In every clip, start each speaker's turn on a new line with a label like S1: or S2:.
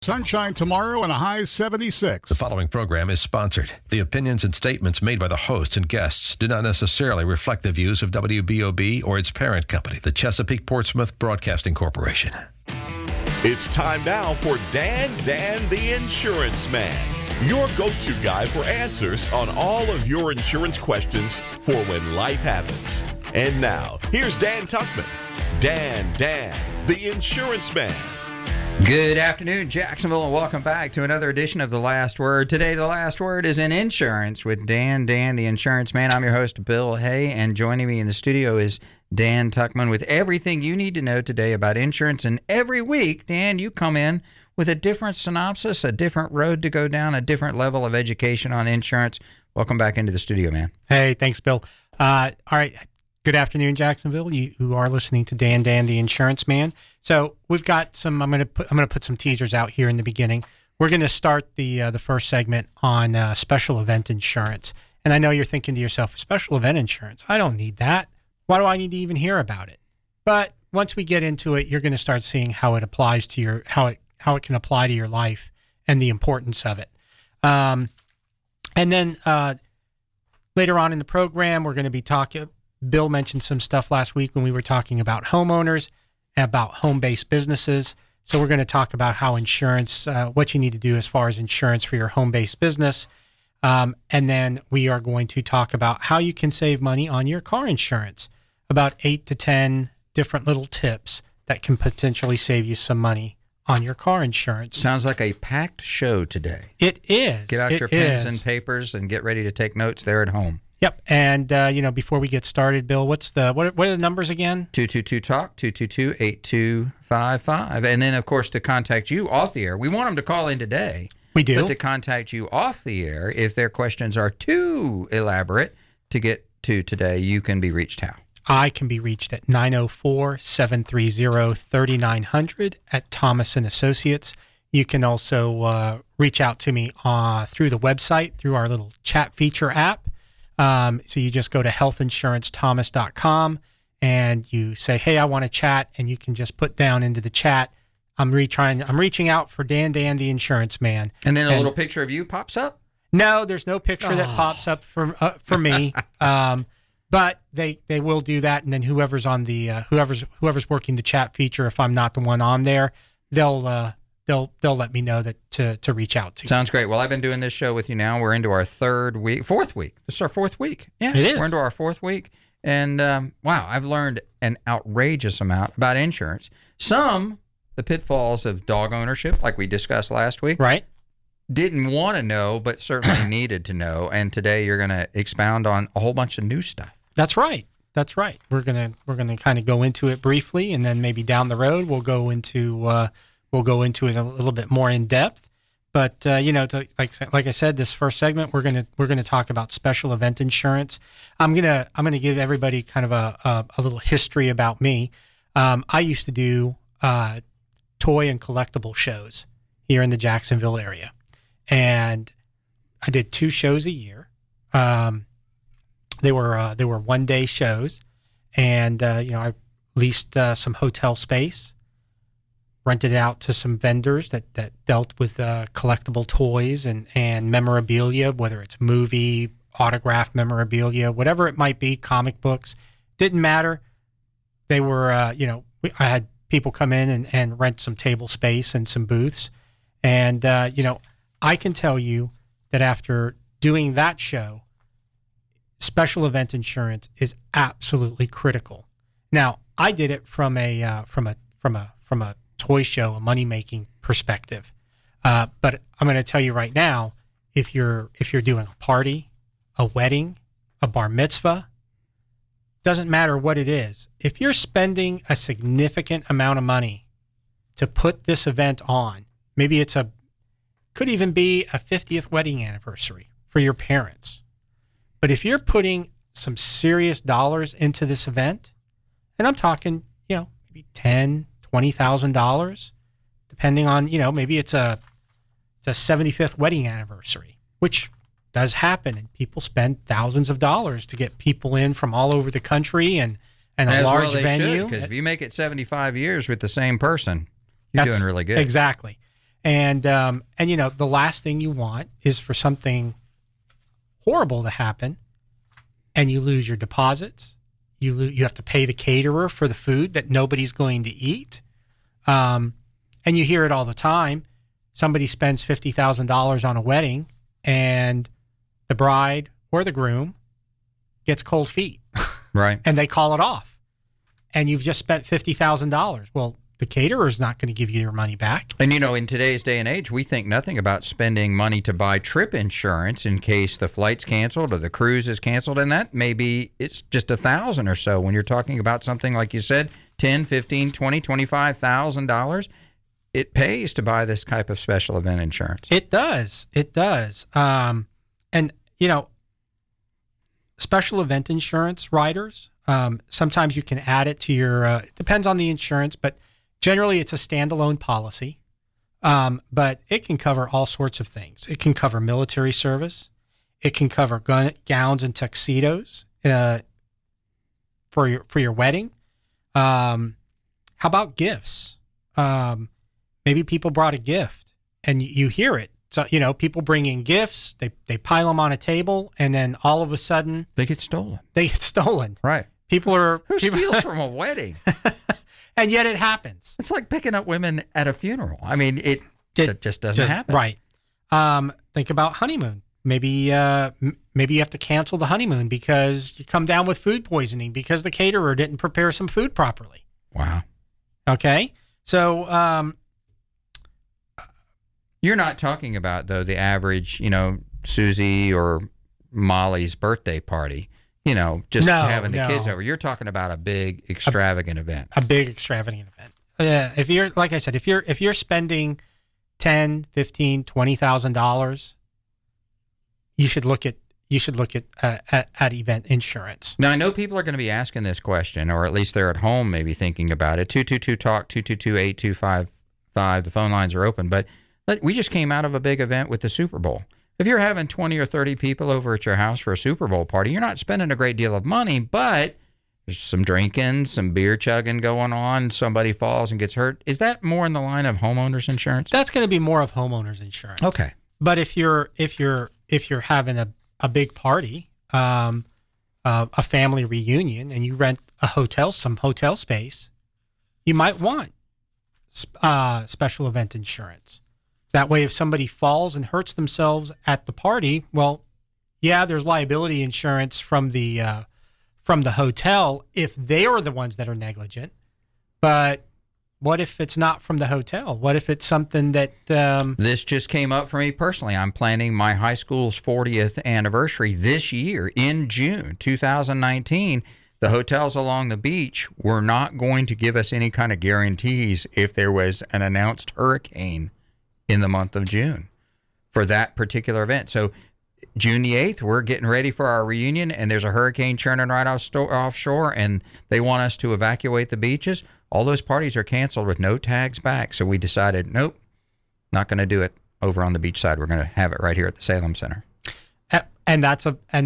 S1: Sunshine tomorrow and a high 76.
S2: The following program is sponsored. The opinions and statements made by the host and guests do not necessarily reflect the views of WBOB or its parent company, the Chesapeake Portsmouth Broadcasting Corporation.
S3: It's time now for Dan the Insurance Man, your go-to guy for answers on all of your insurance questions for when life happens. And now, here's Dan Tuckman. Dan, the Insurance Man.
S4: Good afternoon, Jacksonville, and welcome back to another edition of The Last Word. Today, The Last Word is in insurance with Dan, the Insurance Man. I'm your host, Bill Hay, and joining me in the studio is Dan Tuckman with everything you need to know today about insurance. And every week, Dan, you come in with a different synopsis, a different road to go down, a different level of education on insurance. Welcome back into the studio, man.
S5: Hey, thanks, Bill. All right. Good afternoon, Jacksonville. You are listening to Dan, the Insurance Man. So we've got some. I'm going to put some teasers out here in the beginning. We're going to start the first segment on special event insurance. And I know you're thinking to yourself, special event insurance. I don't need that. Why do I need to even hear about it? But once we get into it, you're going to start seeing how it applies to your how it can apply to your life and the importance of it. And then later on in the program, we're going to be talking. Bill mentioned some stuff last week when we were talking about homeowners, about home-based businesses. So we're going to talk about how insurance, what you need to do as far as insurance for your home-based business. And then we are going to talk about how you can save money on your car insurance, about 8 to 10 different little tips that can potentially save you some money on your car insurance.
S4: Sounds like a packed show today.
S5: It is.
S4: Get out your pens and papers and get ready to take notes there at home.
S5: Yep. And, before we get started, Bill, what are the numbers again?
S4: 222-TALK, 222-8255. And then, of course, to contact you off the air. We want them to call in today.
S5: We do.
S4: But to contact you off the air, if their questions are too elaborate to get to today, you can be reached how?
S5: I can be reached at 904-730-3900 at Thomas & Associates. You can also reach out to me through the website, through our little chat feature app. So you just go to healthinsurancethomas.com and you say, hey, I want to chat, and you can just put down into the chat, I'm reaching out for Dan, the Insurance Man.
S4: And then a little picture of you pops up?
S5: No, there's no picture that pops up for me. But they will do that, and then whoever's on the whoever's working the chat feature, if I'm not the one on there, they'll let me know that to reach out to.
S4: Sounds great. Well, I've been doing this show with you now. We're into our fourth week. This is our fourth week. Yeah,
S5: it is.
S4: We're into our fourth week. And wow, I've learned an outrageous amount about insurance. The pitfalls of dog ownership, like we discussed last week.
S5: Right.
S4: Didn't want to know, but certainly needed to know. And today you're going to expound on a whole bunch of new stuff.
S5: That's right. We're gonna kind of go into it briefly, and then maybe down the road we'll go into it a little bit more in depth. But like I said, this first segment we're gonna talk about special event insurance. I'm gonna give everybody kind of a little history about me. I used to do toy and collectible shows here in the Jacksonville area, and I did 2 shows a year. They were one-day shows, and I leased some hotel space, rented it out to some vendors that dealt with collectible toys and memorabilia, whether it's movie, autograph memorabilia, whatever it might be, comic books, didn't matter. They were, I had people come in and rent some table space and some booths. And, I can tell you that after doing that show, special event insurance is absolutely critical. Now, I did it from a toy show, a money-making perspective. But I'm going to tell you right now, if you're doing a party, a wedding, a bar mitzvah, doesn't matter what it is. If you're spending a significant amount of money to put this event on, maybe could even be a 50th wedding anniversary for your parents. But if you're putting some serious dollars into this event, and I'm talking, maybe $10,000, $20,000, depending on, maybe it's a 75th wedding anniversary, which does happen, and people spend thousands of dollars to get people in from all over the country and a large venue.
S4: Because if you make it 75 years with the same person, you're doing really good.
S5: Exactly. And the last thing you want is for something horrible to happen and you lose your deposits. You have to pay the caterer for the food that nobody's going to eat. And you hear it all the time. Somebody spends $50,000 on a wedding and the bride or the groom gets cold feet.
S4: Right.
S5: And they call it off. And you've just spent $50,000. Well, the caterer's not going to give you your money back.
S4: And, in today's day and age, we think nothing about spending money to buy trip insurance in case the flight's canceled or the cruise is canceled. And that maybe it's just $1,000 or so when you're talking about something, like you said, $10, $15, $20, $25,000. It pays to buy this type of special event insurance.
S5: It does. It does. And, special event insurance riders, sometimes you can add it to your, it depends on the insurance, but generally it's a standalone policy. But it can cover all sorts of things. It can cover military service. It can cover gowns and tuxedos for your wedding. How about gifts? Maybe people brought a gift and you hear it. So, people bring in gifts, they pile them on a table, and then all of a sudden...
S4: They get stolen.
S5: Right. Who
S4: steals from a wedding?
S5: And yet it happens.
S4: It's like picking up women at a funeral. I mean, it just doesn't happen.
S5: Right. Think about honeymoon. Maybe you have to cancel the honeymoon because you come down with food poisoning because the caterer didn't prepare some food properly.
S4: Wow.
S5: Okay. So...
S4: You're not talking about, though, the average, Susie or Molly's birthday party, having the kids over. You're talking about a big, extravagant event.
S5: A big, extravagant event. Yeah. If you're, like I said, if you're spending $10,000, $15,000, $20,000, you should look at event insurance.
S4: Now, I know people are going to be asking this question, or at least they're at home maybe thinking about it. 222-TALK, 222-8255. The phone lines are open, but we just came out of a big event with the Super Bowl. If you're having 20 or 30 people over at your house for a Super Bowl party, you're not spending a great deal of money, but there's some drinking, some beer chugging going on, somebody falls and gets hurt. Is that more in the line of homeowners insurance?
S5: That's going to be more of homeowners insurance.
S4: Okay.
S5: But if you're having a big party, a family reunion, and you rent some hotel space, you might want special event insurance. That way, if somebody falls and hurts themselves at the party, well, yeah, there's liability insurance from the hotel if they are the ones that are negligent. But what if it's not from the hotel? What if it's something that...
S4: This just came up for me personally. I'm planning my high school's 40th anniversary this year in June 2019. The hotels along the beach were not going to give us any kind of guarantees if there was an announced hurricane in the month of June for that particular event. So June the 8th, we're getting ready for our reunion, and there's a hurricane churning right offshore, and they want us to evacuate the beaches. All those parties are canceled with no tags back. So we decided, nope, not going to do it over on the beach side. We're going to have it right here at the Salem Center.
S5: And that's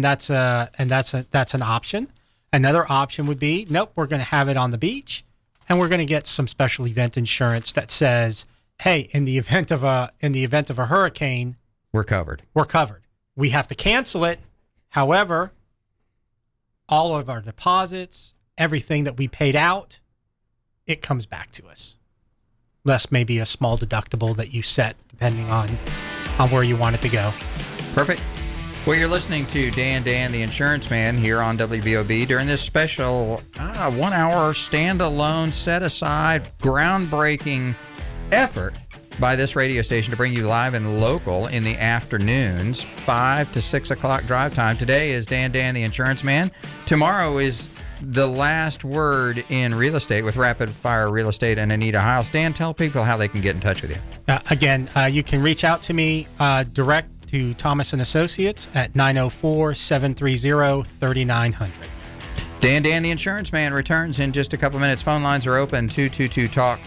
S5: an option. Another option would be, nope, we're going to have it on the beach, and we're going to get some special event insurance that says, hey, in the event of a hurricane,
S4: we're covered.
S5: We have to cancel it. However, all of our deposits, everything that we paid out, it comes back to us. Less maybe a small deductible that you set depending on where you want it to go.
S4: Perfect. Well, you're listening to Dan the Insurance Man here on WBOB during this special 1 hour standalone, set aside, groundbreaking effort by this radio station to bring you live and local in the afternoons, 5 to 6 o'clock drive time. Today is Dan the Insurance Man. Tomorrow is the last word in real estate with Rapid Fire Real Estate and Anita Hiles. Dan, tell people how they can get in touch with you.
S5: Again, you can reach out to me direct to Thomas & Associates at 904-730-3900.
S4: Dan the Insurance Man returns in just a couple minutes. Phone lines are open, 222-TALK,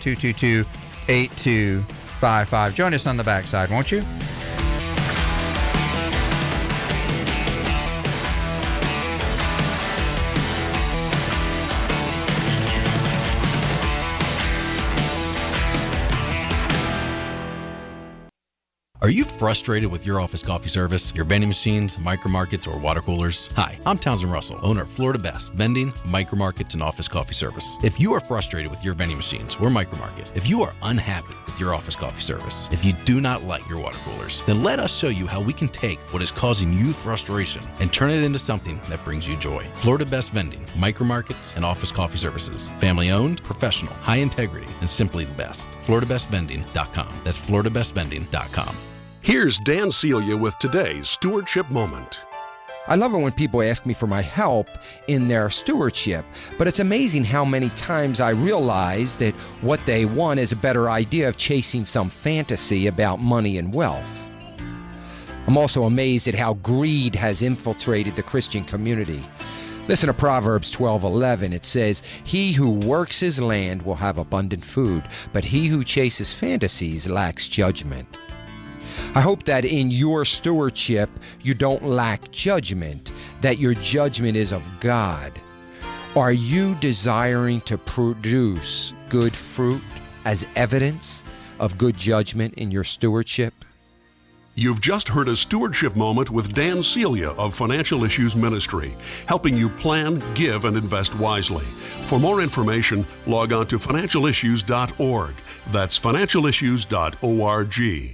S4: 222-8255. Join us on the backside, won't you?
S6: Are you frustrated with your office coffee service, your vending machines, micro markets, or water coolers? Hi, I'm Townsend Russell, owner of Florida Best Vending, Micro Markets, and Office Coffee Service. If you are frustrated with your vending machines or micro market, if you are unhappy with your office coffee service, if you do not like your water coolers, then let us show you how we can take what is causing you frustration and turn it into something that brings you joy. Florida Best Vending, Micro Markets, and Office Coffee Services. Family owned, professional, high integrity, and simply the best. FloridaBestVending.com. That's FloridaBestVending.com.
S7: Here's Dan Celia with today's Stewardship Moment.
S8: I love it when people ask me for my help in their stewardship, but it's amazing how many times I realize that what they want is a better idea of chasing some fantasy about money and wealth. I'm also amazed at how greed has infiltrated the Christian community. Listen to Proverbs 12:11. It says, "He who works his land will have abundant food, but he who chases fantasies lacks judgment." I hope that in your stewardship, you don't lack judgment, that your judgment is of God. Are you desiring to produce good fruit as evidence of good judgment in your stewardship?
S7: You've just heard a Stewardship Moment with Dan Celia of Financial Issues Ministry, helping you plan, give, and invest wisely. For more information, log on to financialissues.org. That's financialissues.org.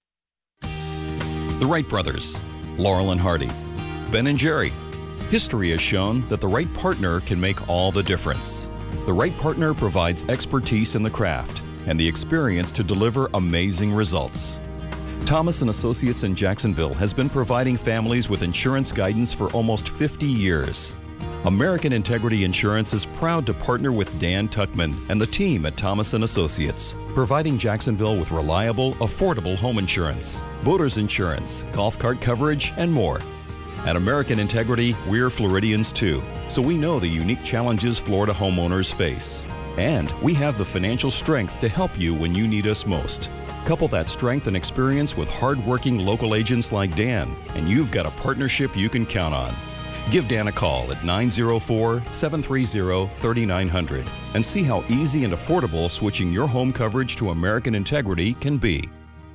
S9: The Wright Brothers, Laurel and Hardy, Ben and Jerry. History has shown that the right partner can make all the difference. The right partner provides expertise in the craft and the experience to deliver amazing results. Thomas & Associates in Jacksonville has been providing families with insurance guidance for almost 50 years. American Integrity Insurance is proud to partner with Dan Tuckman and the team at Thomas & Associates, providing Jacksonville with reliable, affordable home insurance, voters insurance, golf cart coverage, and more. At American Integrity, we're Floridians too, so we know the unique challenges Florida homeowners face. And we have the financial strength to help you when you need us most. Couple that strength and experience with hard-working local agents like Dan, and you've got a partnership you can count on. Give Dan a call at 904-730-3900 and see how easy and affordable switching your home coverage to American Integrity can be.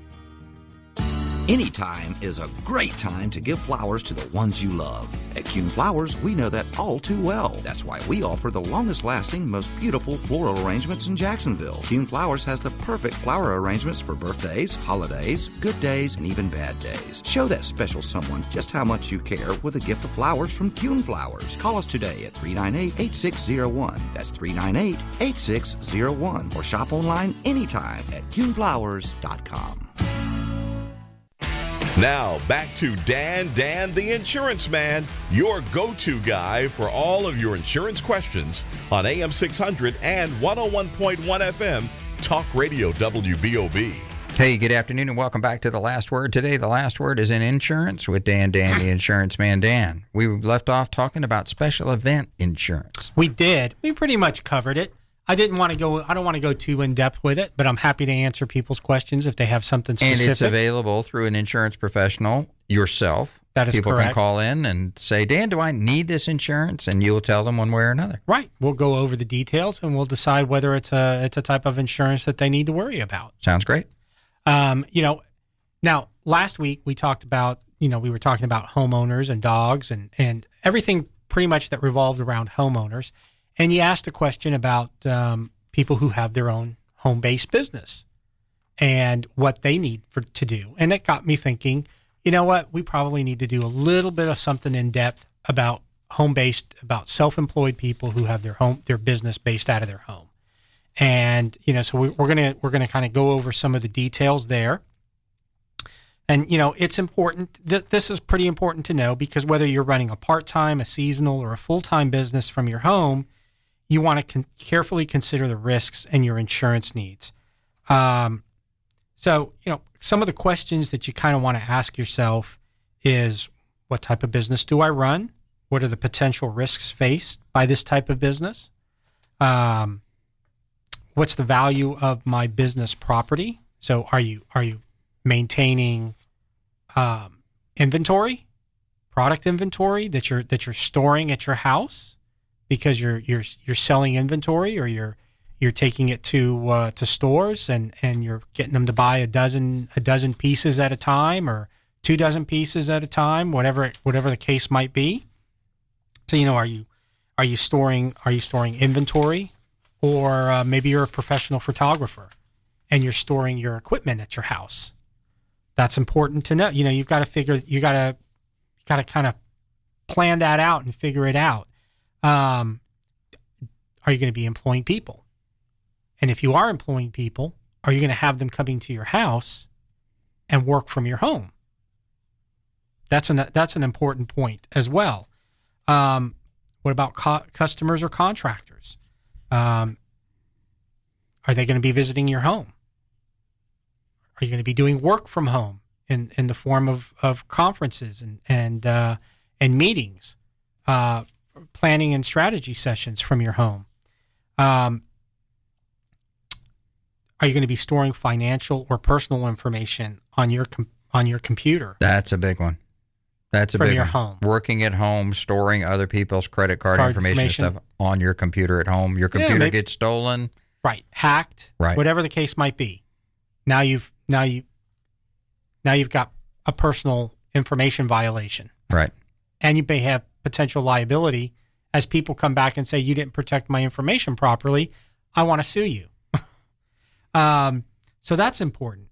S10: Anytime is a great time to give flowers to the ones you love. At Kuhn Flowers, we know that all too well. That's why we offer the longest-lasting, most beautiful floral arrangements in Jacksonville. Kuhn Flowers has the perfect flower arrangements for birthdays, holidays, good days, and even bad days. Show that special someone just how much you care with a gift of flowers from Kuhn Flowers. Call us today at 398-8601. That's 398-8601. Or shop online anytime at KuhnFlowers.com.
S3: Now, back to Dan the Insurance Man, your go-to guy for all of your insurance questions on AM 600 and 101.1 FM, Talk Radio WBOB.
S4: Hey, good afternoon and welcome back to The Last Word. Today, The Last Word is in insurance with Dan the Insurance Man. Dan, we left off talking about special event insurance.
S5: We did. We pretty much covered it. I don't want to go too in depth with it, but I'm happy to answer people's questions if they have something specific.
S4: And it's available through an insurance professional yourself.
S5: That is
S4: People
S5: correct.
S4: can call in and say, Dan, do I need this insurance? And you'll tell them one way or another.
S5: Right. We'll go over the details and we'll decide whether it's a type of insurance that they need to worry about.
S4: Sounds great.
S5: Now last week we talked about, we were talking about homeowners and dogs and everything pretty much that revolved around homeowners. And you asked a question about people who have their own home-based business and what they need to do. And that got me thinking, you know what? We probably need to do a little bit of something in depth about home-based, about self-employed people who have their business based out of their home. And so we're gonna kind of go over some of the details there. And it's important. This is pretty important to know because whether you're running a part-time, a seasonal, or a full-time business from your home, you want to carefully consider the risks and your insurance needs. So, some of the questions that you kind of want to ask yourself is, what type of business do I run? What are the potential risks faced by this type of business? What's the value of my business property? So, are you maintaining inventory, product inventory that you're storing at your house? Because you're selling inventory or you're You're taking it to stores and you're getting them to buy a dozen pieces at a time or 24 pieces at a time, whatever the case might be. So are you storing inventory, or maybe you're a professional photographer and you're storing your equipment at your house. That's important to know. You got to kind of plan that out and figure it out. Are you going to be employing people? And if you are employing people, are you going to have them coming to your house and work from your home? That's an important point as well. What about customers or contractors? Are they going to be visiting your home? Are you going to be doing work from home in the form of conferences and meetings, planning and strategy sessions from your home? Are you going to be storing financial or personal information on your computer?
S4: That's a big one. That's a
S5: from
S4: big
S5: your
S4: one.
S5: home.
S4: Working at home, storing other people's credit card information and stuff on your computer at home. Your computer gets stolen.
S5: Right. Hacked.
S4: Right.
S5: Whatever the case might be. Now you've got a personal information violation.
S4: Right. And
S5: you may have potential liability as people come back and say, you didn't protect my information properly. I want to sue you. So that's important.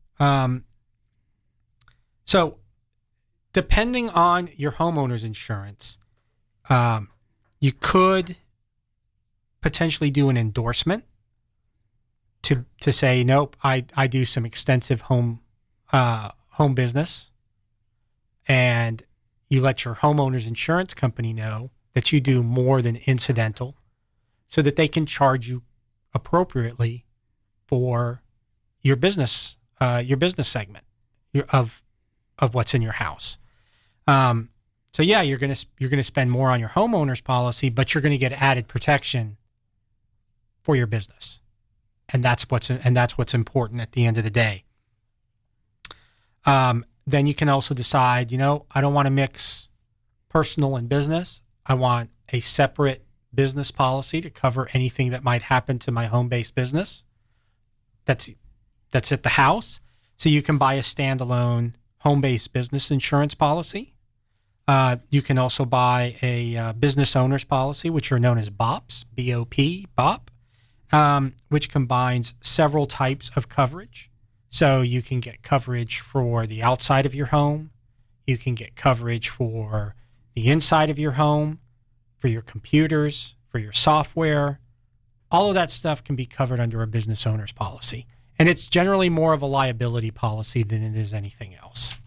S5: So depending on your homeowner's insurance, you could potentially do an endorsement to say, nope, I do some extensive home business, and you let your homeowner's insurance company know that you do more than incidental, so that they can charge you appropriately for your business segment of what's in your house. So yeah, you're gonna spend more on your homeowner's policy, but you're gonna get added protection for your business, and that's what's important at the end of the day. Then you can also decide, I don't want to mix personal and business. I want a separate business policy to cover anything that might happen to my home-based business. That's at the house. So you can buy a standalone home-based business insurance policy. You can also buy a business owner's policy, which are known as BOPs, B-O-P, BOP, which combines several types of coverage. So you can get coverage for the outside of your home. You can get coverage for the inside of your home, for your computers, for your software. All of that stuff can be covered under a business owner's policy. And it's generally more of a liability policy than it is anything else.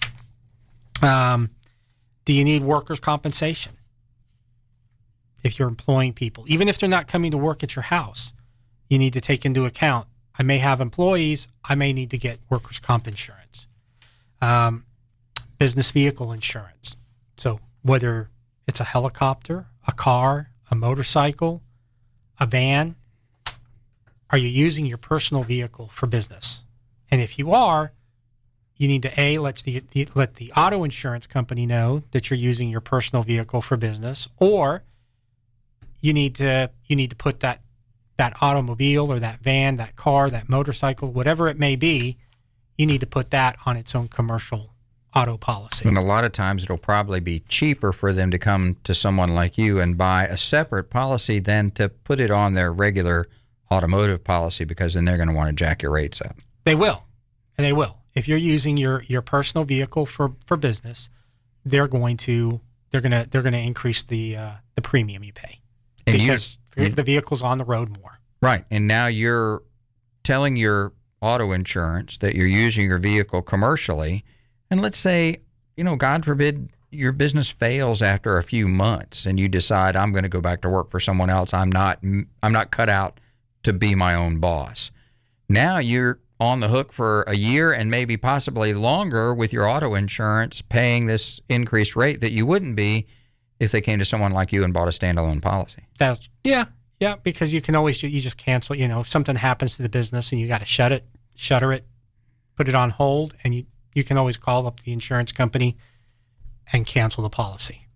S5: Do you need workers' compensation? If you're employing people, even if they're not coming to work at your house, you need to take into account, I may have employees, I may need to get workers' comp insurance. Business vehicle insurance. So whether it's a helicopter, a car, a motorcycle, a van, are you using your personal vehicle for business? And if you are, you need to let the auto insurance company know that you're using your personal vehicle for business, or you need to put that automobile or that van, that car, that motorcycle, whatever it may be, you need to put that on its own commercial auto policy.
S4: And a lot of times it'll probably be cheaper for them to come to someone like you and buy a separate policy than to put it on their regular automotive policy, because then they're going to want to jack your rates up.
S5: They will. And they will. If you're using your personal vehicle for business, they're going to increase the premium you pay, because the vehicle's on the road more.
S4: Right. And now you're telling your auto insurance that you're using your vehicle commercially, and let's say, God forbid, your business fails after a few months and you decide, I'm going to go back to work for someone else. I'm not cut out to be my own boss. Now you're on the hook for a year and maybe possibly longer with your auto insurance, paying this increased rate that you wouldn't be if they came to someone like you and bought a standalone policy.
S5: Yeah, because you just cancel. If something happens to the business and you got to shutter it, put it on hold, and you can always call up the insurance company and cancel the policy.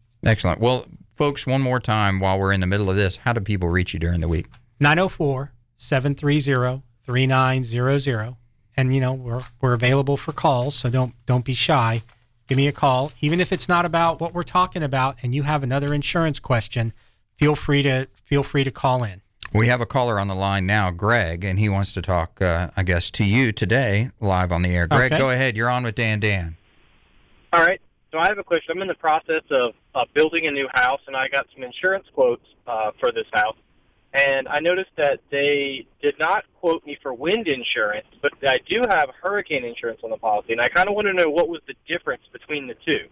S5: Excellent.
S4: Well, folks, one more time while we're in the middle of this, how do people reach you during the week?
S5: 904 404-730-3900. And, we're available for calls, so don't be shy. Give me a call. Even if it's not about what we're talking about and you have another insurance question, feel free to call in.
S4: We have a caller on the line now, Greg, and he wants to talk, I guess, to you today, live on the air. Greg, Go ahead. You're on with Dan.
S11: All right. So I have a question. I'm in the process of building a new house, and I got some insurance quotes for this house. And I noticed that they did not quote me for wind insurance, but I do have hurricane insurance on the policy, and I kind of want to know what was the difference between the two.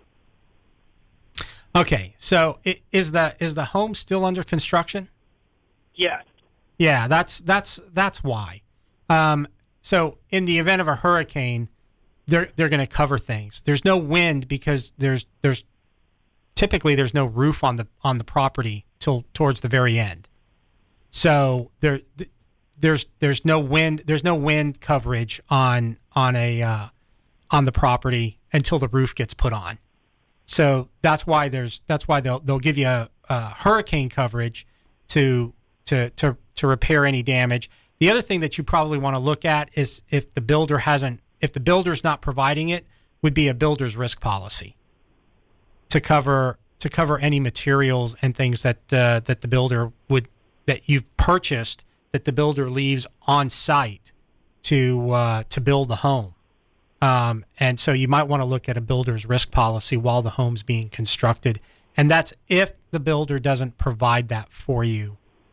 S5: Okay, so is the home still under construction?
S11: Yes.
S5: Yeah, that's why. So in the event of a hurricane, they're going to cover things. There's no wind because there's typically no roof on the property till towards the very end. So there's no wind coverage on the property until the roof gets put on. So that's why they'll give you a hurricane coverage to repair any damage. The other thing that you probably want to look at is if the builder's not providing it, would be a builder's risk policy to cover any materials and things that the builder that you've purchased that the builder leaves on site to build the home. And so you might want to look at a builder's risk policy while the home's being constructed. And that's if the builder doesn't provide that for you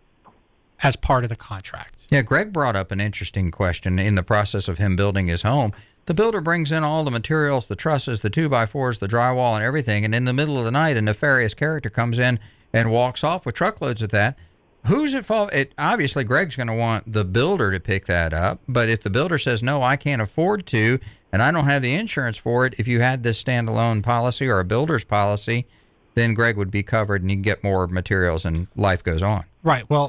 S5: as part of the contract.
S4: Yeah, Greg brought up an interesting question. In the process of him building his home, the builder brings in all the materials, the trusses, the 2x4s, the drywall, and everything. And in the middle of the night, a nefarious character comes in and walks off with truckloads of that. Who's at fault? Obviously, Greg's going to want the builder to pick that up. But if the builder says, no, I can't afford to, and I don't have the insurance for it, if you had this standalone policy or a builder's policy, then Greg would be covered and you can get more materials and life goes on.
S5: Right. Well,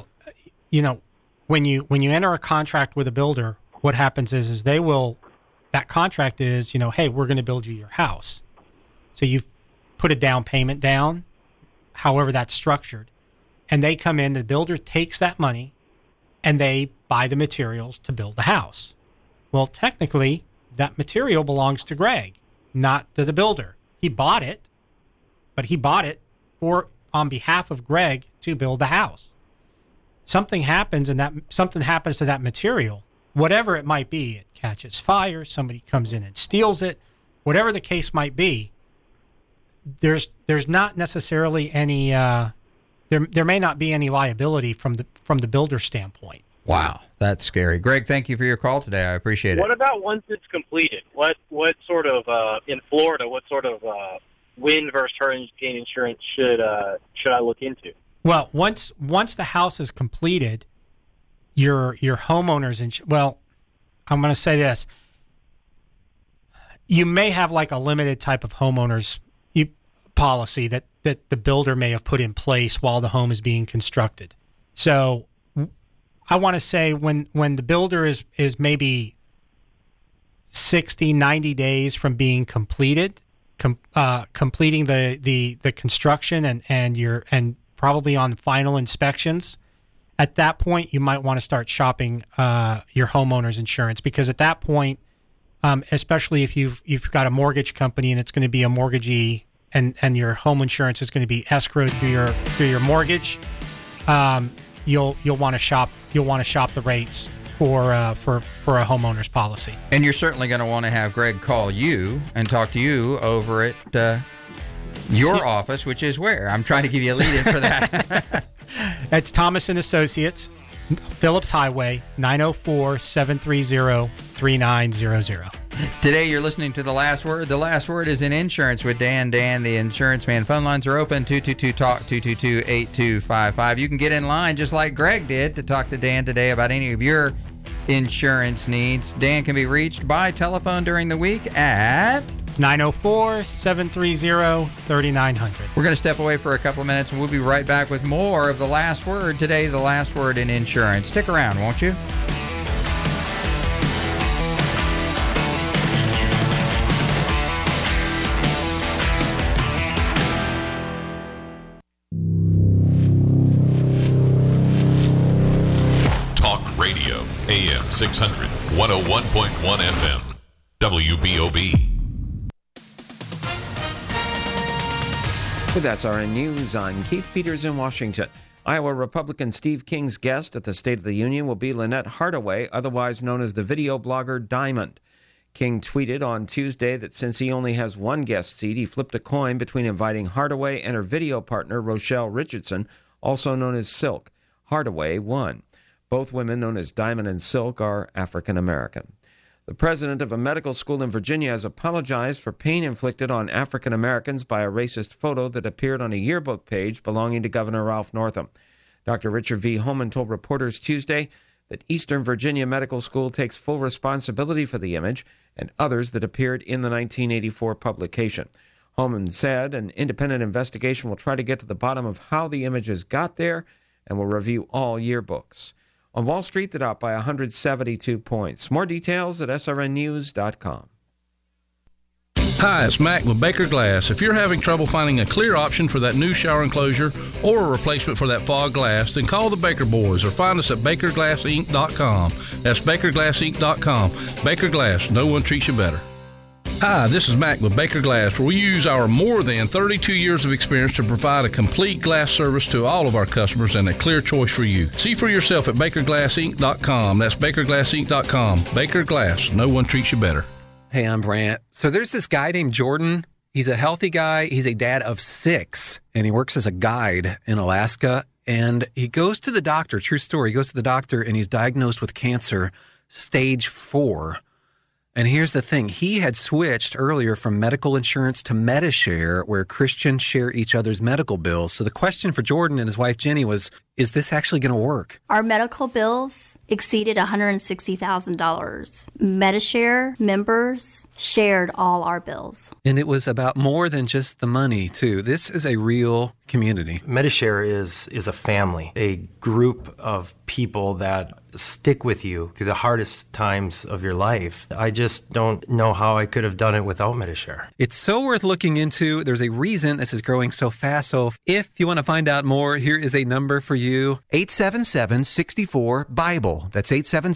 S5: when you enter a contract with a builder, what happens is that contract is, hey, we're going to build you your house. So you've put a down payment down, however that's structured. And they come in, the builder takes that money, and they buy the materials to build the house. Well, technically, that material belongs to Greg, not to the builder. He bought it, but he bought it on behalf of Greg to build the house. Something happens, and something happens to that material, whatever it might be. It catches fire, somebody comes in and steals it, whatever the case might be. There's not necessarily any. There may not be any liability from the builder standpoint.
S4: Wow, that's scary. Greg, thank you for your call today. I appreciate it.
S11: What about once it's completed? What sort of in Florida? What sort of wind versus hurricane insurance should I look into?
S5: Well, once the house is completed, your homeowner's well, I'm going to say this. You may have like a limited type of homeowner's policy that the builder may have put in place while the home is being constructed. So I want to say when the builder is maybe 60, 90 days from being completed, completing the construction and probably on final inspections, at that point you might want to start shopping your homeowner's insurance, because at that point, especially if you've got a mortgage company and it's going to be a mortgagee and your home insurance is going to be escrowed through your mortgage, you'll want to shop the rates for a homeowner's policy.
S4: And you're certainly going to want to have Greg call you and talk to you over at your office, which is where? I'm trying to give you a lead in for that.
S5: It's Thomas & Associates, Phillips Highway, 904-730-3900.
S4: Today you're listening to The Last Word. The Last Word is in insurance with Dan, the insurance man. Phone lines are open, 222-TALK, 222-8255. You can get in line just like Greg did to talk to Dan today about any of your insurance needs. Dan can be reached by telephone during the week at
S5: 904-730-3900.
S4: We're going to step away for a couple of minutes and we'll be right back with more of The Last Word. Today, The Last Word in insurance. Stick around, won't you?
S7: Talk Radio.
S12: 600, 101.1 FM, WBOB.
S13: With SRN News, I'm Keith Peters in Washington. Iowa Republican Steve King's guest at the State of the Union will be Lynette Hardaway, otherwise known as the video blogger Diamond. King tweeted on Tuesday that since he only has one guest seat, he flipped a coin between inviting Hardaway and her video partner, Rochelle Richardson, also known as Silk. Hardaway won. Both women, known as Diamond and Silk, are African American. The president of a medical school in Virginia has apologized for pain inflicted on African Americans by a racist photo that appeared on a yearbook page belonging to Governor Ralph Northam. Dr. Richard V. Holman told reporters Tuesday that Eastern Virginia Medical School takes full responsibility for the image and others that appeared in the 1984 publication. Holman said an independent investigation will try to get to the bottom of how the images got there and will review all yearbooks. On Wall Street, the Dow by 172 points. More details at srnnews.com.
S14: Hi, it's Mac with Baker Glass. If you're having trouble finding a clear option for that new shower enclosure or a replacement for that fog glass, then call the Baker Boys or find us at BakerGlassInc.com. That's BakerGlassInc.com. Baker Glass, no one treats you better. Hi, this is Mac with Baker Glass, where we use our more than 32 years of experience to provide a complete glass service to all of our customers and a clear choice for you. See for yourself at BakerGlassInc.com. That's BakerGlassInc.com. Baker Glass, no one treats you better.
S15: Hey, I'm Brant. So there's this guy named Jordan. He's a healthy guy. He's a dad of 6, and he works as a guide in Alaska. And he goes to the doctor, true story, he goes to the doctor, and he's diagnosed with cancer, stage 4. And here's the thing. He had switched earlier from medical insurance to Medi-Share, where Christians share each other's medical bills. So the question for Jordan and his wife, Jenny, was, is this actually going to work?
S16: Our medical bills exceeded $160,000. Medi-Share members shared all our bills.
S15: And it was about more than just the money, too. This is a real community.
S17: Medi-Share is a family, a group of people that stick with you through the hardest times of your life. I just don't know how I could have done it without Medi-Share.
S15: It's so worth looking into. There's a reason this is growing so fast. So if you want to find out more, here is a number for you.
S18: 877-64-BIBLE. That's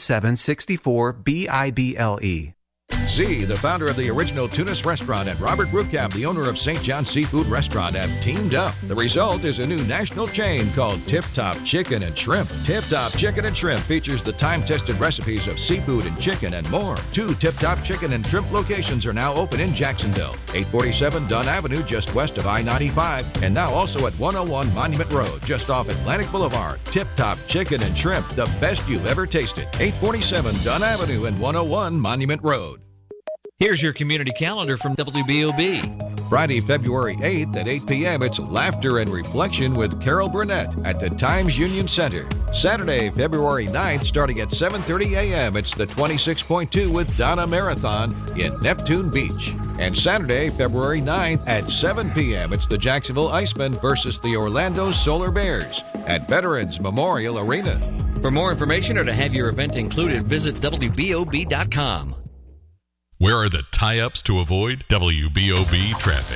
S18: 877-64-BIBLE.
S19: Z, the founder of the original Tunis restaurant, and Robert Brookap, the owner of St. John's Seafood Restaurant, have teamed up. The result is a new national chain called Tip Top Chicken and Shrimp. Tip Top Chicken and Shrimp features the time-tested recipes of seafood and chicken and more. 2 Tip Top Chicken and Shrimp locations are now open in Jacksonville. 847 Dunn Avenue, just west of I-95, and now also at 101 Monument Road, just off Atlantic Boulevard. Tip Top Chicken and Shrimp, the best you've ever tasted. 847 Dunn Avenue and 101 Monument Road.
S20: Here's your community calendar from WBOB.
S19: Friday, February 8th at 8 p.m., it's Laughter and Reflection with Carol Burnett at the Times Union Center. Saturday, February 9th, starting at 7:30 a.m., it's the 26.2 with Donna Marathon in Neptune Beach. And Saturday, February 9th at 7 p.m., it's the Jacksonville Icemen versus the Orlando Solar Bears at Veterans Memorial Arena.
S20: For more information or to have your event included, visit WBOB.com.
S12: Where are the tie-ups to avoid WBOB traffic?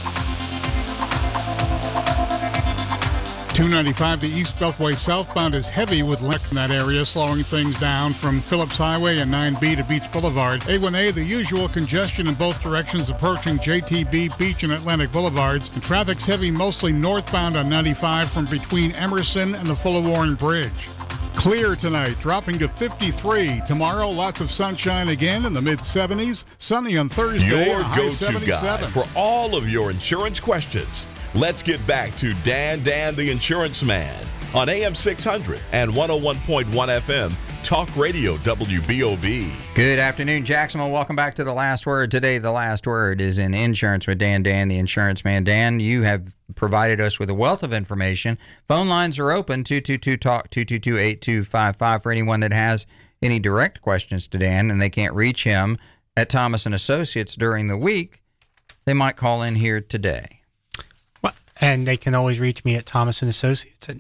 S1: 295, the East Beltway southbound is heavy with length in that area, slowing things down from Phillips Highway and 9B to Beach Boulevard. A1A, the usual congestion in both directions approaching JTB, Beach, and Atlantic Boulevards. And traffic's heavy mostly northbound on 95 from between Emerson and the Fuller Warren Bridge. Clear tonight, dropping to 53. Tomorrow, lots of sunshine again in the mid-70s. Sunny on Thursday,
S3: Your
S1: high
S3: go-to
S1: 77.
S3: guy for all of your insurance questions. Let's get back to Dan the Insurance Man on AM 600 and 101.1 FM. Talk Radio WBOB.
S4: Good afternoon, Jacksonville. Welcome back to The Last Word. Today, The Last Word is in insurance with Dan the Insurance Man. Dan, you have provided us with a wealth of information. Phone lines are open, 222-TALK, 222-8255 for anyone that has any direct questions to Dan and they can't reach him at Thomas & Associates during the week. They might call in here today.
S5: And they can always reach me at Thomas & Associates at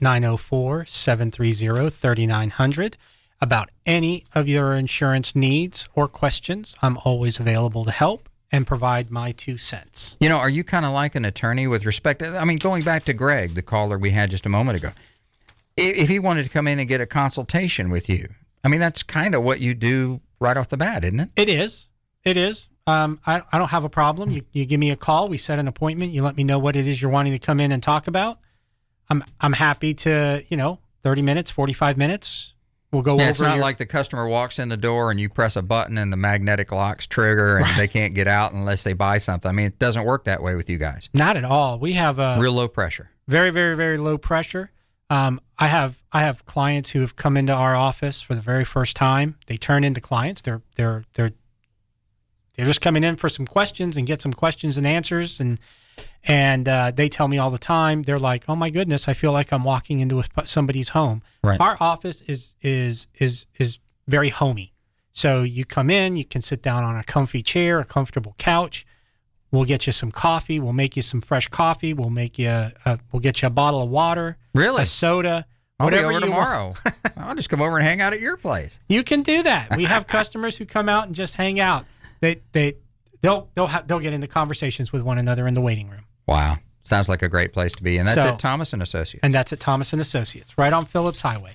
S5: 904-730-3900. About any of your insurance needs or questions, I'm always available to help and provide my 2 cents.
S4: You know, are you kind of like an attorney with respect to, I mean, going back to Greg, the caller we had just a moment ago, if he wanted to come in and get a consultation with you, I mean, that's kind of what you do right off the bat, isn't it?
S5: It is. It is. I don't have a problem. You give me a call. We set an appointment. You let me know what it is you're wanting to come in and talk about. I'm happy to, 30 minutes, 45 minutes. We'll go over.
S4: It's not like the customer walks in the door and you press a button and the magnetic locks trigger and they can't get out unless they buy something. I mean, it doesn't work that way with you guys.
S5: Not at all. We have
S4: real low pressure.
S5: Very, very, very low pressure. I have clients who have come into our office for the very first time. They turn into clients. They're just coming in for some questions and get some questions and answers, and they tell me all the time. They're like, "Oh my goodness, I feel like I'm walking into somebody's home."
S4: Right.
S5: Our office is very homey. So you come in, you can sit down on a comfy chair, a comfortable couch. We'll get you some coffee. We'll make you some fresh coffee. We'll make you we'll get you a bottle of water,
S4: really,
S5: a soda.
S4: I'll be over tomorrow. I'll just come over and hang out at your place.
S5: You can do that. We have customers who come out and just hang out. They'll get into conversations with one another in the waiting room.
S4: Wow, sounds like a great place to be, and that's at Thomas and Associates.
S5: And that's at Thomas and Associates, right on Phillips Highway.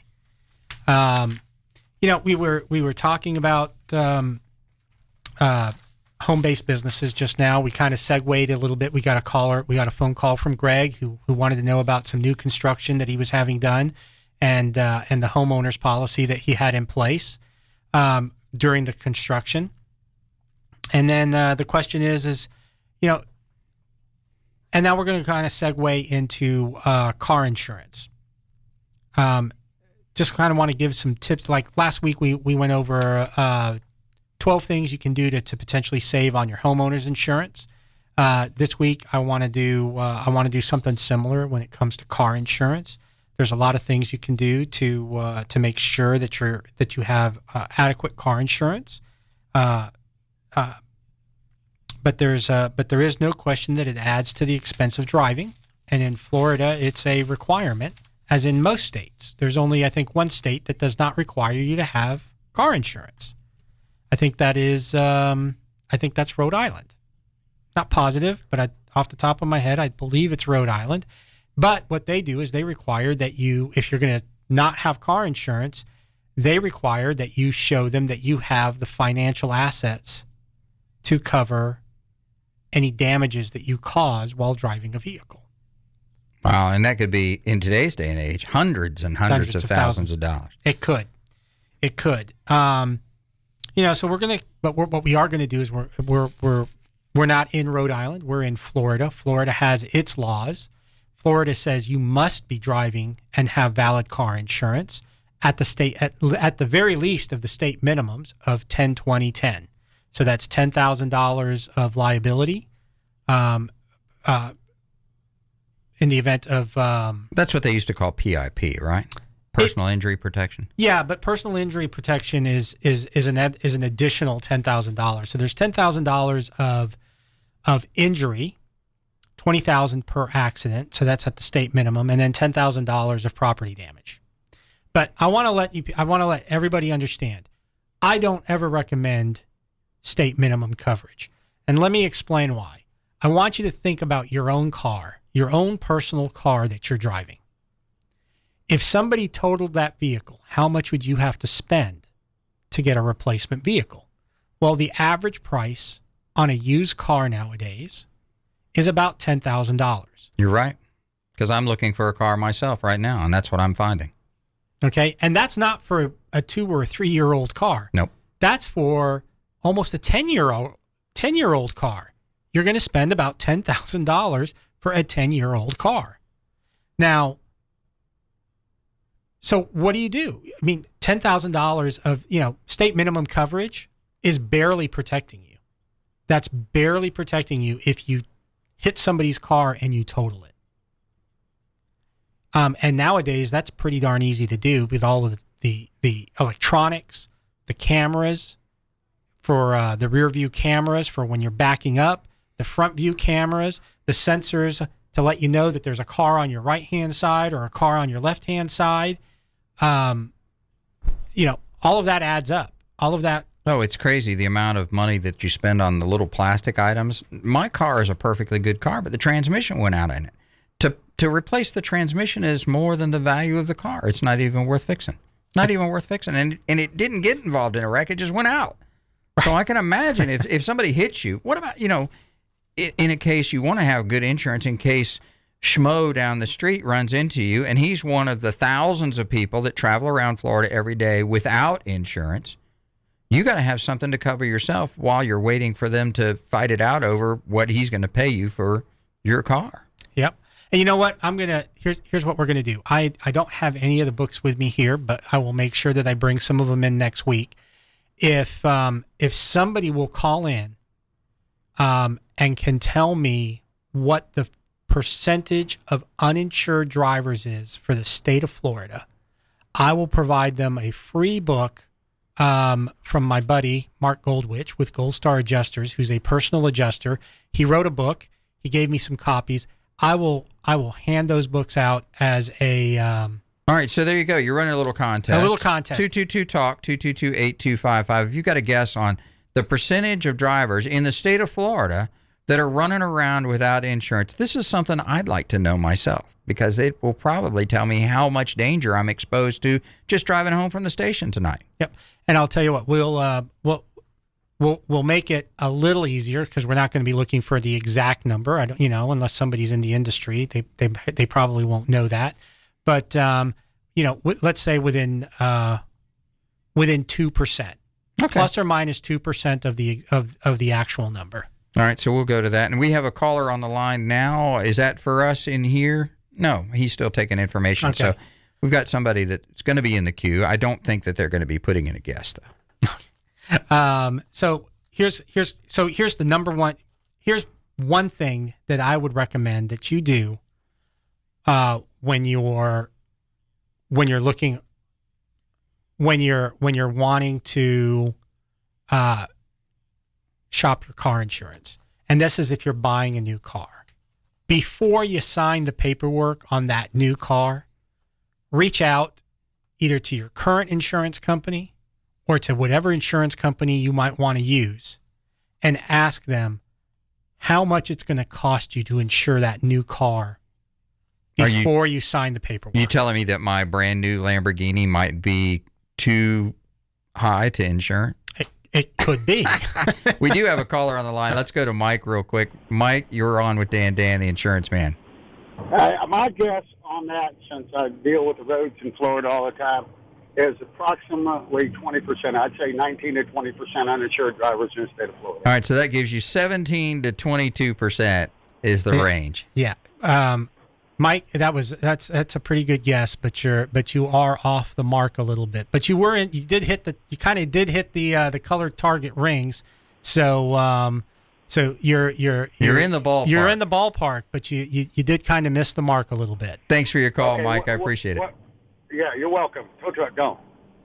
S5: We were talking about home-based businesses just now. We kind of segued a little bit. We got a phone call from Greg who wanted to know about some new construction that he was having done, and the homeowner's policy that he had in place during the construction. And then the question is, and now we're going to kind of segue into car insurance. Just kind of want to give some tips. Like last week, we went over 12 things you can do to potentially save on your homeowner's insurance. This week, I want to do something similar when it comes to car insurance. There's a lot of things you can do to make sure that you have adequate car insurance. But there is no question that it adds to the expense of driving. And in Florida, it's a requirement, as in most states. There's only, I think, one state that does not require you to have car insurance. I think that's Rhode Island. Not positive, but off the top of my head, I believe it's Rhode Island. But what they do is they require that if you're going to not have car insurance, they require that you show them that you have the financial assets to cover any damages that you cause while driving a vehicle.
S4: Wow, and that could be, in today's day and age, hundreds and hundreds of thousands of dollars.
S5: It could. So what we are going to do is we're not in Rhode Island. We're in Florida. Florida has its laws. Florida says you must be driving and have valid car insurance at the very least of the state minimums of 10, 20, 10. So that's $10,000 of liability in the event of...
S4: that's what they used to call PIP, right? Personal injury protection.
S5: Yeah, but personal injury protection is an additional $10,000. So there's $10,000 of injury, $20,000 per accident. So that's at the state minimum, and then $10,000 of property damage. But I want to let everybody understand, I don't ever recommend state minimum coverage. And let me explain why. I want you to think about your own car, your own personal car that you're driving. If somebody totaled that vehicle, how much would you have to spend to get a replacement vehicle? Well, the average price on a used car nowadays is about $10,000.
S4: You're right, because I'm looking for a car myself right now, and that's what I'm finding.
S5: Okay, and that's not for a 2 or 3 year old car.
S4: Nope.
S5: That's for almost a 10-year-old car. You're going to spend about $10,000 for a 10-year-old car. Now, so what do you do? I mean, $10,000 of, state minimum coverage is barely protecting you. That's barely protecting you if you hit somebody's car and you total it. And nowadays, that's pretty darn easy to do with all of the electronics, the cameras, for the rear view cameras for when you're backing up, the front view cameras, the sensors to let you know that there's a car on your right-hand side or a car on your left-hand side. All of that adds up. All of that.
S4: Oh, it's crazy the amount of money that you spend on the little plastic items. My car is a perfectly good car, but the transmission went out in it. To replace the transmission is more than the value of the car. It's not even worth fixing. Not even worth fixing. And it didn't get involved in a wreck. It just went out. So I can imagine if somebody hits you, what about, in a case you want to have good insurance in case Schmo down the street runs into you, and he's one of the thousands of people that travel around Florida every day without insurance. You got to have something to cover yourself while you're waiting for them to fight it out over what he's going to pay you for your car.
S5: Yep. And you know what? Here's what we're gonna do. I don't have any of the books with me here, but I will make sure that I bring some of them in next week. If somebody will call in, and can tell me what the percentage of uninsured drivers is for the state of Florida, I will provide them a free book from my buddy Mark Goldwich with Gold Star Adjusters, who's a personal adjuster. He wrote a book. He gave me some copies. I will hand those books out as a.
S4: All right, so there you go. You're running a little contest. 222-TALK, 222-8255. If you've got a guess on the percentage of drivers in the state of Florida that are running around without insurance, this is something I'd like to know myself, because it will probably tell me how much danger I'm exposed to just driving home from the station tonight.
S5: Yep. And I'll tell you what, we'll make it a little easier, because we're not going to be looking for the exact number. I don't, unless somebody's in the industry, they probably won't know that. But let's say within 2%, plus or minus 2% of the actual number.
S4: All right, so we'll go to that. And we have a caller on the line now. Is that for us in here? No, he's still taking information. Okay. So we've got somebody that's going to be in the queue. I don't think that they're going to be putting in a guest, though.
S5: So here's the number one. Here's one thing that I would recommend that you do when you're wanting to shop your car insurance. And this is if you're buying a new car. Before you sign the paperwork on that new car, reach out either to your current insurance company or to whatever insurance company you might want to use, and ask them how much it's going to cost you to insure that new car before you sign the paperwork.
S4: Are you telling me that my brand new Lamborghini might be too high to insure?
S5: It could be.
S4: We do have a caller on the line. Let's go to Mike real quick. Mike, you're on with Dan, the insurance man.
S18: My guess on that, since I deal with the roads in Florida all the time, is approximately 20%. I'd say 19 to 20% uninsured drivers in the state of Florida.
S4: All right, so that gives you 17 to 22% is the range.
S5: Yeah. Mike, that's a pretty good guess, but you are off the mark a little bit. But you kind of did hit the colored target rings. So you're
S4: in the ballpark.
S5: You're in the ballpark, but you did kind of miss the mark a little bit.
S4: Thanks for your call, Mike. I appreciate it.
S18: Yeah, you're welcome. Tow truck, go.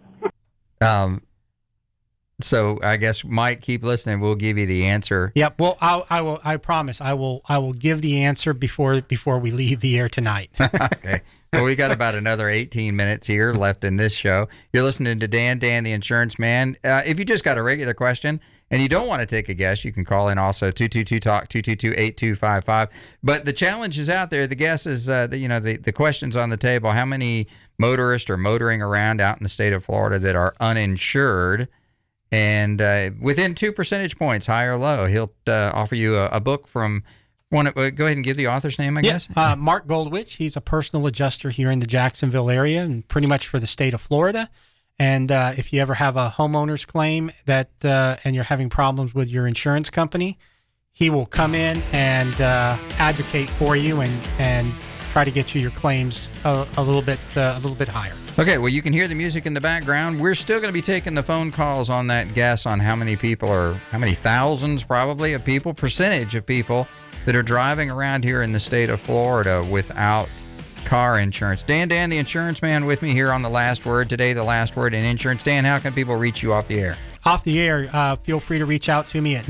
S4: So I guess, Mike, keep listening. We'll give you the answer.
S5: Yep. Well, I promise I will give the answer before we leave the air tonight.
S4: Okay. Well, we got about another 18 minutes here left in this show. You're listening to Dan, the insurance man. If you just got a regular question and you don't want to take a guess, you can call in also 222-TALK, 222-8255. But the challenge is out there. The guess is, the question's on the table. How many motorists are motoring around out in the state of Florida that are uninsured? And within 2 percentage points, high or low, he'll offer you a book from one. Go ahead and give the author's name, I guess.
S5: Mark Goldwich. He's a personal adjuster here in the Jacksonville area and pretty much for the state of Florida. And if you ever have a homeowner's claim and you're having problems with your insurance company, he will come in and advocate for you and try to get you your claims a little bit higher.
S4: Okay, well, you can hear the music in the background. We're still going to be taking the phone calls on that guess on how many thousands probably of people, percentage of people that are driving around here in the state of Florida without car insurance. Dan, the insurance man, with me here on The Last Word today, The Last Word in Insurance. Dan, how can people reach you off the air?
S5: Off the air, feel free to reach out to me at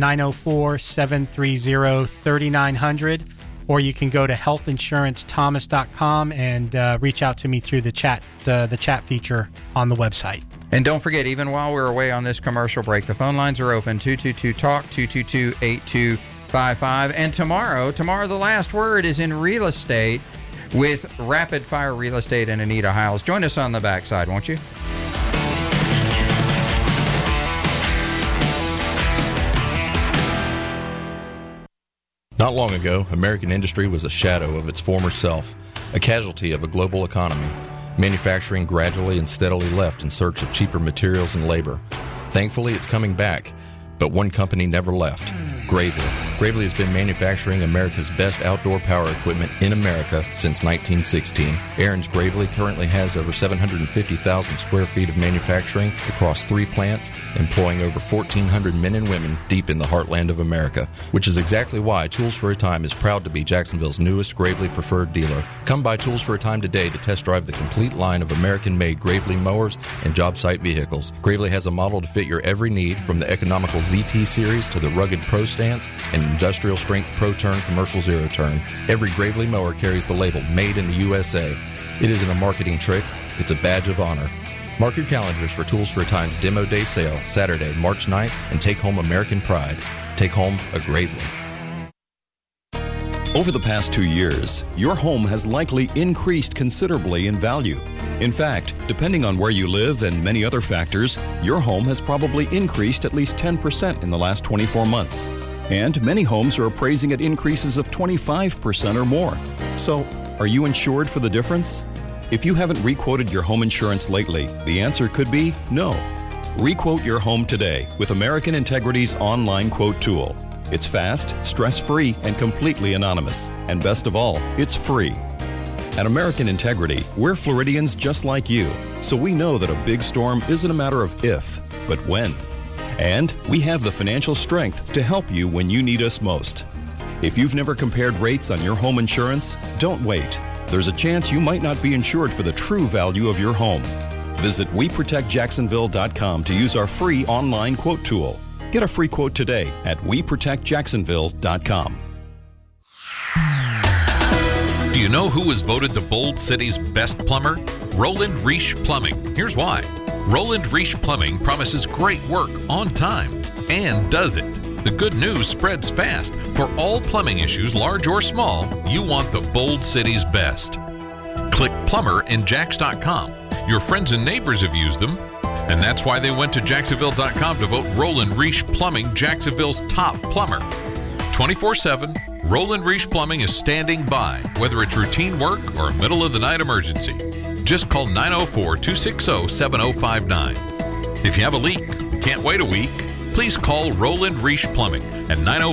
S5: 904-730-3900. Or you can go to healthinsurancethomas.com and reach out to me through the chat feature on the website.
S4: And don't forget, even while we're away on this commercial break, the phone lines are open, 222-TALK, 222-8255. And tomorrow, The Last Word is in real estate with Rapid Fire Real Estate and Anita Hiles. Join us on the backside, won't you?
S6: Not long ago, American industry was a shadow of its former self, a casualty of a global economy. Manufacturing gradually and steadily left in search of cheaper materials and labor. Thankfully, it's coming back, but one company never left. Gravely. Gravely has been manufacturing America's best outdoor power equipment in America since 1916. Aaron's Gravely currently has over 750,000 square feet of manufacturing across 3 plants, employing over 1,400 men and women deep in the heartland of America, which is exactly why Tools for a Time is proud to be Jacksonville's newest Gravely preferred dealer. Come by Tools for a Time today to test drive the complete line of American-made Gravely mowers and job site vehicles. Gravely has a model to fit your every need, from the economical ZT series to the rugged Pro Stance and industrial strength Pro Turn Commercial Zero Turn. Every Gravely mower carries the label Made in the USA. It isn't a marketing trick, it's a badge of honor. Mark your calendars for Tools for a Time's Demo Day sale, Saturday, March 9th, and take home American pride. Take home a Gravely.
S9: Over the past 2 years, your home has likely increased considerably in value. In fact, depending on where you live and many other factors, your home has probably increased at least 10% in the last 24 months. And many homes are appraising at increases of 25% or more. So, are you insured for the difference? If you haven't requoted your home insurance lately, the answer could be no. Requote your home today with American Integrity's online quote tool. It's fast, stress-free, and completely anonymous. And best of all, it's free. At American Integrity, we're Floridians just like you, so we know that a big storm isn't a matter of if, but when. And we have the financial strength to help you when you need us most. If you've never compared rates on your home insurance, don't wait. There's a chance you might not be insured for the true value of your home. Visit WeProtectJacksonville.com to use our free online quote tool. Get a free quote today at WeProtectJacksonville.com.
S12: Do you know who was voted the Bold City's best plumber? Roland Reich Plumbing. Here's why. Roland Reich Plumbing promises great work on time and does it. The good news spreads fast. For all plumbing issues, large or small, you want the Bold City's best. Click plumber in Jax.com. Your friends and neighbors have used them, and that's why they went to Jacksonville.com to vote Roland Reich Plumbing Jacksonville's top plumber. 24/7, Roland Reich Plumbing is standing by, whether it's routine work or a middle-of-the-night emergency. Just call 904-260-7059. If you have a leak, can't wait a week, please call Roland Reich Plumbing at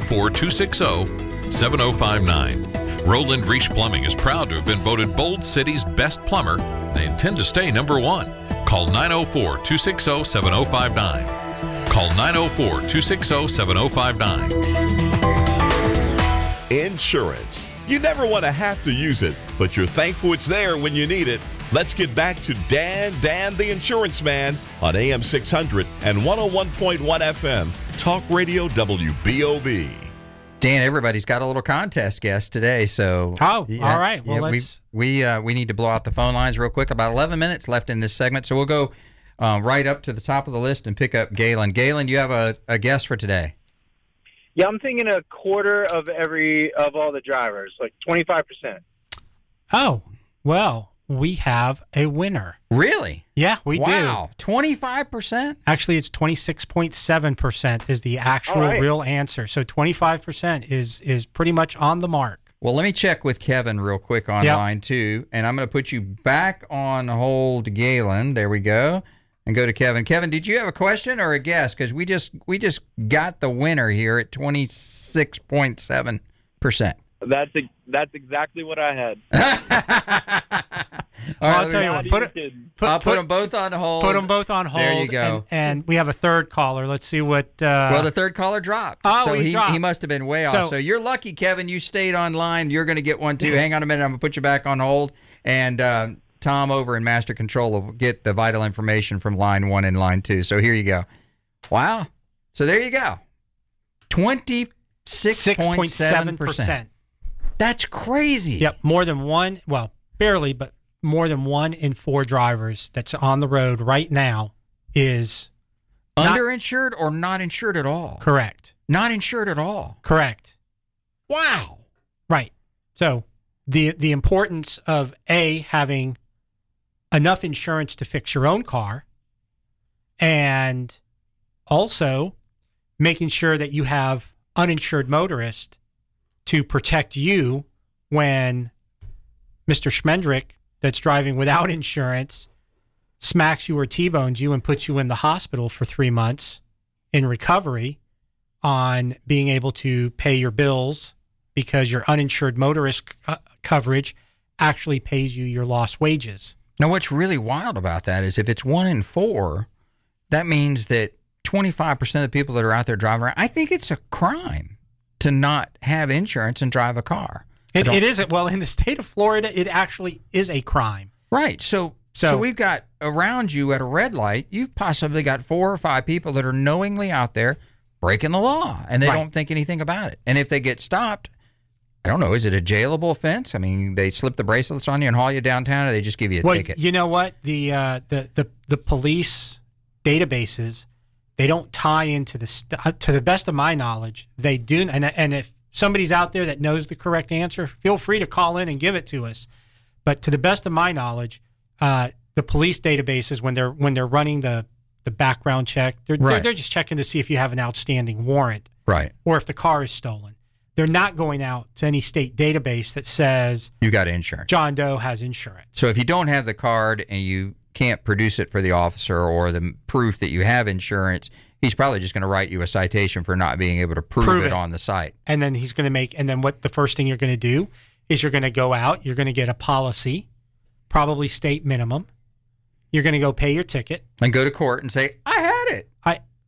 S12: 904-260-7059. Roland Reich Plumbing is proud to have been voted Bold City's best plumber. They intend to stay number one. Call 904-260-7059. Call 904-260-7059.
S3: Insurance. You never want to have to use it, but you're thankful it's there when you need it. Let's get back to Dan the Insurance Man on AM 600 and 101.1 FM, Talk Radio WBOB.
S4: Dan, everybody's got a little contest guest today, so
S5: all right. Well, let's.
S4: We need to blow out the phone lines real quick. About 11 minutes left in this segment, so we'll go right up to the top of the list and pick up Galen. Galen, you have a guess for today?
S11: Yeah, I'm thinking a quarter of all the drivers, like 25%.
S5: Oh, well, we have a winner.
S4: Really?
S5: Yeah, we do.
S4: Wow, 25%?
S5: Actually, it's 26.7% is the actual real answer. So 25% is pretty much on the mark.
S4: Well, let me check with Kevin real quick on line 2, and I'm going to put you back on hold, Galen. There we go. And go to Kevin. Kevin, did you have a question or a guess? Because we just got the winner here at 26.7%.
S11: That's exactly what I had.
S4: All right,
S5: I'll tell you what.
S4: I'll put them both on hold.
S5: Put them both on hold.
S4: There you go.
S5: And we have a third caller. Let's see what.
S4: Well, the third caller dropped.
S5: Oh,
S4: so
S5: he dropped.
S4: He must have been way off. So you're lucky, Kevin. You stayed online. You're going to get one too. Hang on a minute. I'm going to put you back on hold. And Tom over in Master Control will get the vital information from line 1 and line 2. So here you go. Wow. So there you go. 26.7%. That's crazy.
S5: Yep. More than one. Well, barely, but more than 1 in 4 drivers that's on the road right now is
S4: underinsured or not insured at all.
S5: Correct.
S4: Not insured at all.
S5: Correct.
S4: Wow.
S5: Right. So the importance of having enough insurance to fix your own car, and also making sure that you have uninsured motorists to protect you when Mr. Schmendrick, that's driving without insurance, smacks you or T-bones you and puts you in the hospital for 3 months in recovery on being able to pay your bills because your uninsured motorist coverage actually pays you your lost wages.
S4: Now, what's really wild about that is if it's 1 in 4, that means that 25% of the people that are out there driving around, I think it's a crime to not have insurance and drive a car.
S5: It isn't. Well, in the state of Florida, it actually is a crime.
S4: Right. So we've got around you at a red light, you've possibly got 4 or 5 people that are knowingly out there breaking the law, and they don't think anything about it. And if they get stopped, I don't know, is it a jailable offense? I mean, they slip the bracelets on you and haul you downtown, or they just give you a ticket?
S5: You know what? The police databases, they don't tie into to the best of my knowledge, they do. And if somebody's out there that knows the correct answer, feel free to call in and give it to us. But to the best of my knowledge, the police databases, when they're running the background check, they're just checking to see if you have an outstanding warrant,
S4: right,
S5: or if the car is stolen. They're not going out to any state database that says
S4: you got insurance.
S5: John Doe has insurance.
S4: So if you don't have the card and you can't produce it for the officer or the proof that you have insurance, he's probably just going to write you a citation for not being able to prove it on the site. And then
S5: he's going to and then what the first thing you're going to do is you're going to go out, you're going to get a policy, probably state minimum. You're going to go pay your ticket.
S4: And go to court and say, I had it.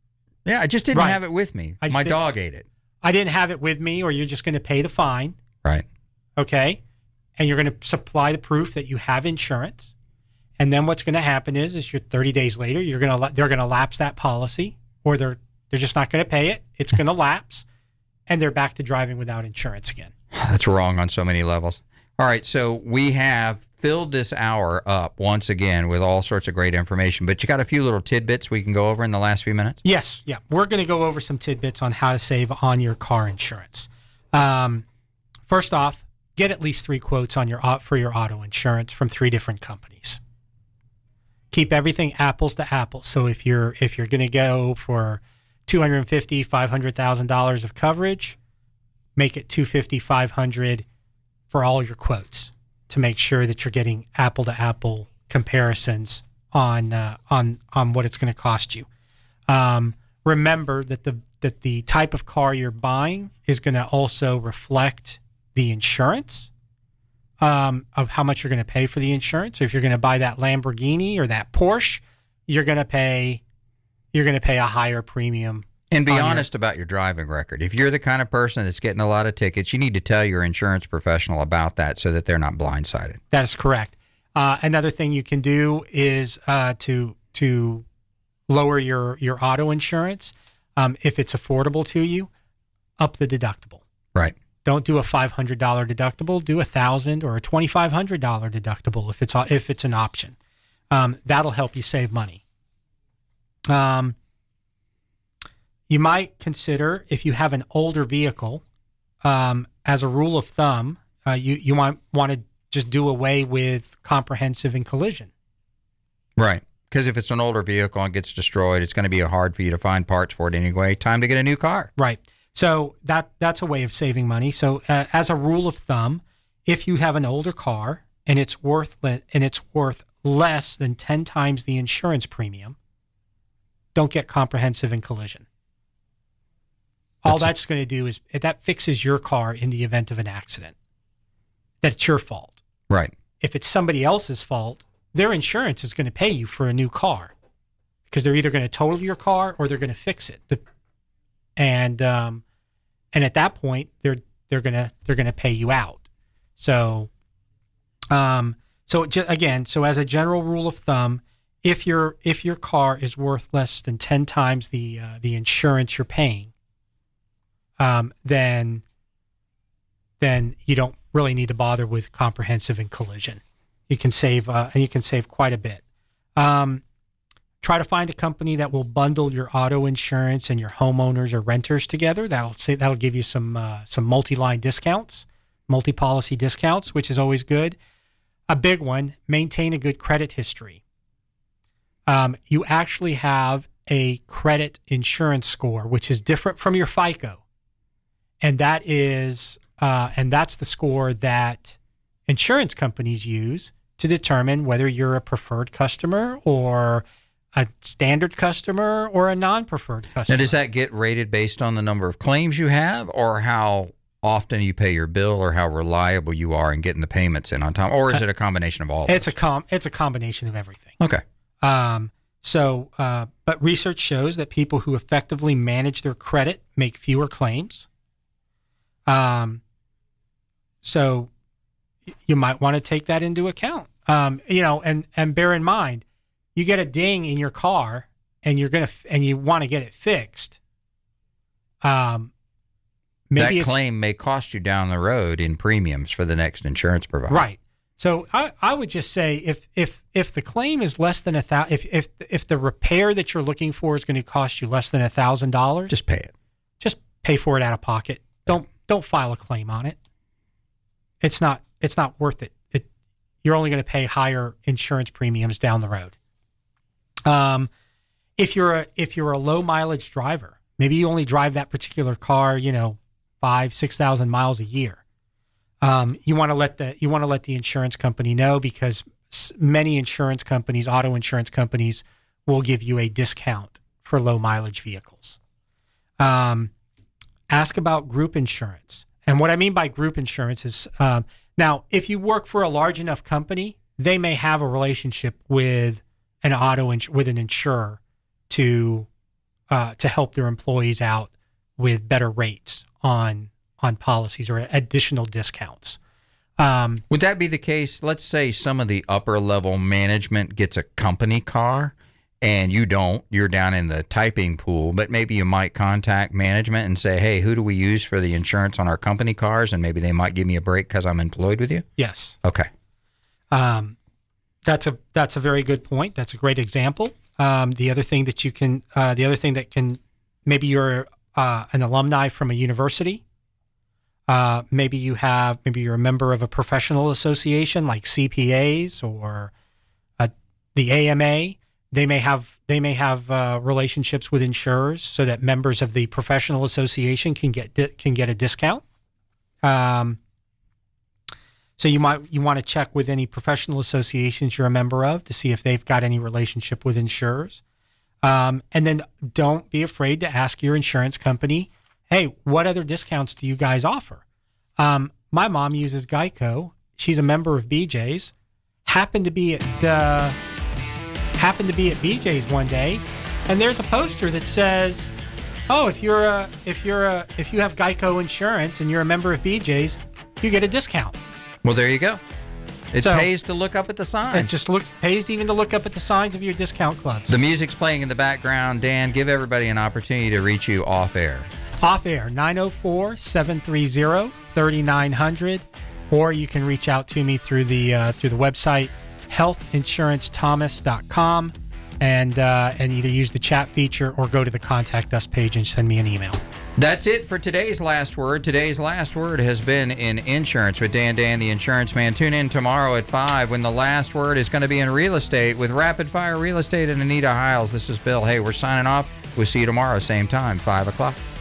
S4: I just didn't have it with me. My dog ate it.
S5: I didn't have it with me, or you're just going to pay the fine.
S4: Right.
S5: Okay. And you're going to supply the proof that you have insurance. And then what's going to happen is you're 30 days later, they're going to lapse that policy, or they're just not going to pay it. It's going to lapse, and they're back to driving without insurance again.
S4: That's wrong on so many levels. All right, so we have filled this hour up once again with all sorts of great information, but you got a few little tidbits we can go over in the last few minutes?
S5: Yes, yeah. We're going to go over some tidbits on how to save on your car insurance. First off, get at least 3 quotes for your auto insurance from 3 different companies. Keep everything apples to apples. So if you're going to go for $250,000, $500,000 of coverage, make it $250,000, $500,000 for all your quotes to make sure that you're getting apple to apple comparisons on what it's going to cost you. Remember that the type of car you're buying is going to also reflect the insurance of how much you're going to pay for the insurance. So if you're going to buy that Lamborghini or that Porsche, you're going to pay a higher premium.
S4: And be honest about your driving record. If you're the kind of person that's getting a lot of tickets, you need to tell your insurance professional about that so that they're not blindsided.
S5: That is correct. Another thing you can do is to lower your auto insurance. If it's affordable to you, up the deductible.
S4: Right.
S5: Don't do a $500 deductible. Do $1,000 or a $2,500 deductible if it's an option. That'll help you save money. You might consider, if you have an older vehicle, as a rule of thumb, you might want to just do away with comprehensive and collision.
S4: Right. Because if it's an older vehicle and gets destroyed, it's going to be hard for you to find parts for it anyway. Time to get a new car.
S5: Right. So that's a way of saving money. So as a rule of thumb, if you have an older car and it's worth less than 10 times the insurance premium, don't get comprehensive and collision. All that's going to do is that fixes your car in the event of an accident. That's your fault.
S4: Right.
S5: If it's somebody else's fault, their insurance is going to pay you for a new car because they're either going to total your car or they're going to fix it. And at that point, they're going to pay you out. So as a general rule of thumb, if your car is worth less than 10 times the insurance you're paying, then you don't really need to bother with comprehensive and collision. You can save quite a bit. Try to find a company that will bundle your auto insurance and your homeowners or renters together. That'll give you some multi-line discounts, multi-policy discounts, which is always good. A big one: maintain a good credit history. You actually have a credit insurance score, which is different from your FICO. And that is and that's the score that insurance companies use to determine whether you're a preferred customer or a standard customer or a non-preferred customer.
S4: Now, does that get rated based on the number of claims you have, or how often you pay your bill, or how reliable you are in getting the payments in on time, or is it a combination of all of
S5: It's a combination of everything.
S4: Okay.
S5: But research shows that people who effectively manage their credit make fewer claims. So you might want to take that into account. And bear in mind, you get a ding in your car and you want to get it fixed. Maybe
S4: that claim may cost you down the road in premiums for the next insurance provider.
S5: Right. So I would just say if the claim is less than if the repair that you're looking for is going to cost you less than $1,000,
S4: just pay it.
S5: Just pay for it out of pocket. Don't file a claim on it. It's not worth it. You're only going to pay higher insurance premiums down the road. If you're a low mileage driver, maybe you only drive that particular car, 5,000-6,000 miles a year. You want to let the insurance company know, because many insurance companies, auto insurance companies, will give you a discount for low mileage vehicles. Ask about group insurance. And what I mean by group insurance is, now, if you work for a large enough company, they may have a relationship with an insurer to help their employees out with better rates on policies or additional discounts.
S4: Would that be the case? Let's say some of the upper level management gets a company car and you don't. You're down in the typing pool, but maybe you might contact management and say, hey, who do we use for the insurance on our company cars? And maybe they might give me a break because I'm employed with you?
S5: Yes.
S4: Okay.
S5: That's a very good point. That's a great example. The other thing that can, maybe you're an alumni from a university. Maybe you're a member of a professional association like CPAs or the AMA. They may have relationships with insurers so that members of the professional association can get a discount. So you want to check with any professional associations you're a member of to see if they've got any relationship with insurers. And then don't be afraid to ask your insurance company, hey, what other discounts do you guys offer? My mom uses Geico. She's a member of BJ's. Happened to be at BJ's one day, and there's a poster that says, "Oh, if you have Geico insurance and you're a member of BJ's, you get a discount."
S4: Well, there you go. It pays to look up at the signs.
S5: It pays even to look up at the signs of your discount clubs.
S4: The music's playing in the background. Dan, give everybody an opportunity to reach you off air.
S5: Off air, 904-730-3900, or you can reach out to me through the website healthinsurancethomas.com, and either use the chat feature or go to the contact us page and send me an email.
S4: That's it for today's last word. Today's last word has been in insurance with Dan the Insurance Man. Tune in tomorrow at 5 when the last word is going to be in real estate with Rapid Fire Real Estate and Anita Hiles. This is Bill. Hey, we're signing off. We'll see you tomorrow, same time, 5 o'clock.